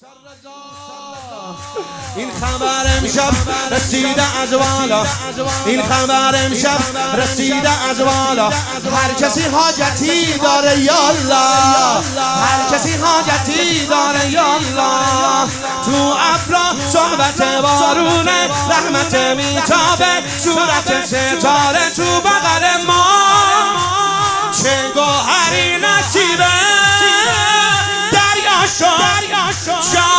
این خبر امشب رسیده از بالا، این خبر امشب رسیده از بالا. هر کسی حاجتی داره یالله، هر کسی حاجتی داره یالله. تو ابرا صحبت بارون رحمت میتابه، صورت ستاره تو بغل ما. چه گوهری نصیبه دریا شد،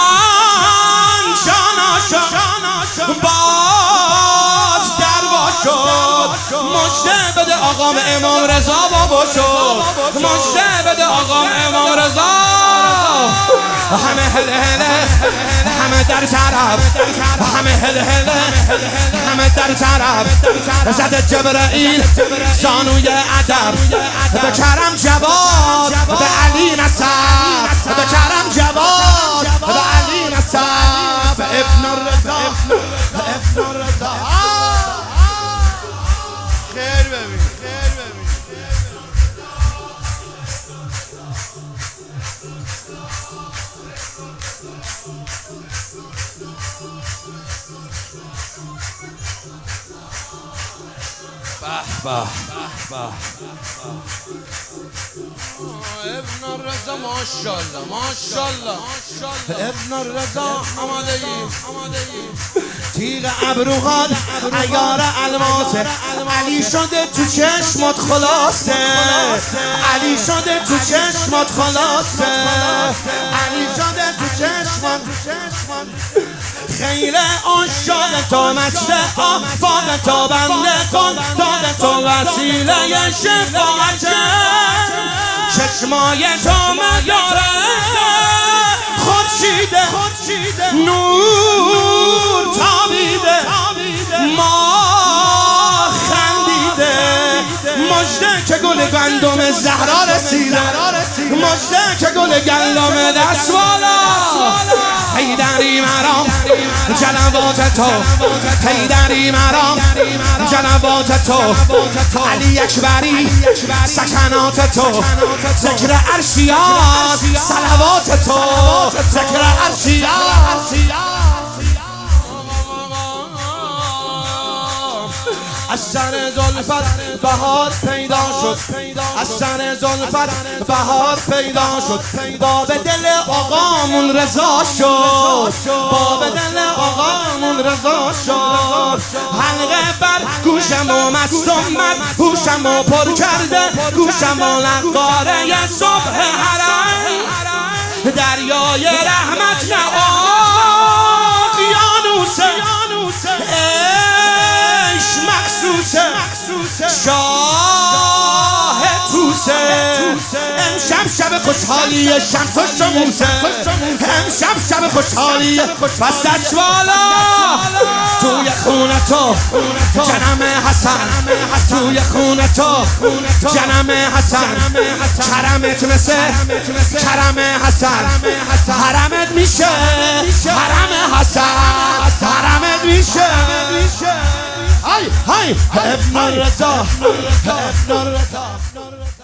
جان باز دروا شد. مژده بده آقام امام رضا بابا شد، مژده بده آقام امام رضا. همه هله هله، همه در طرف، همه هله هله، همه در طرف. زده جبرائیل زانوی ادب، به کرم جواد، به علی نصب، به کرم جواد، به علی نصب، به ابن الرضا، به ابن الرضا. خیر ببین، خیر ببین. به به به ابن الرضا ماشاءالله ماشاءالله. ابن الرضا آماده ای. تیغ ابروهات عیار الماسه، علی شده تو چشمات خلاصه، علی شده تو چشمات خلاصه، علی شده تو چشمات. خیلی عاشق تو، مثل آفاق تو بنده کن، داد تو وسیله شفاعته. چشمای تو مداره خورشیده، نور تابیده، ما خندیده. مژده که گل گندم زهرا رسیده، مژده که گل گندم دستوالا. حیدری مرام جنبات تو، حیدری مرام جنبات تو. علی اکبری سکنات تو، ذکر عرشیات صلوات تو، ذکر عرشیات. از سر زلفت بهار پیدا شد، از سر زلفت بهار پیدا شد. باب دل آقامون رضا شد، باب دل آقامون رضا شد. حلقه بر گوشم و مستم من، هوشم و پر کرده گوشم و نقاره صبح حرم. دریای رحمت نه اقیانوسه، شاه توسه. امشب شب خوشحالی شمس و شموسه، امشب شب خوشحالی بستش والا. توی خونه تو جنم حسن، توی خونه تو جنم حسن. کرمت مثل کرم حسن، حرمت میشه حرم حسن، حرمت میشه. های ابن الرضا، ابن الرضا.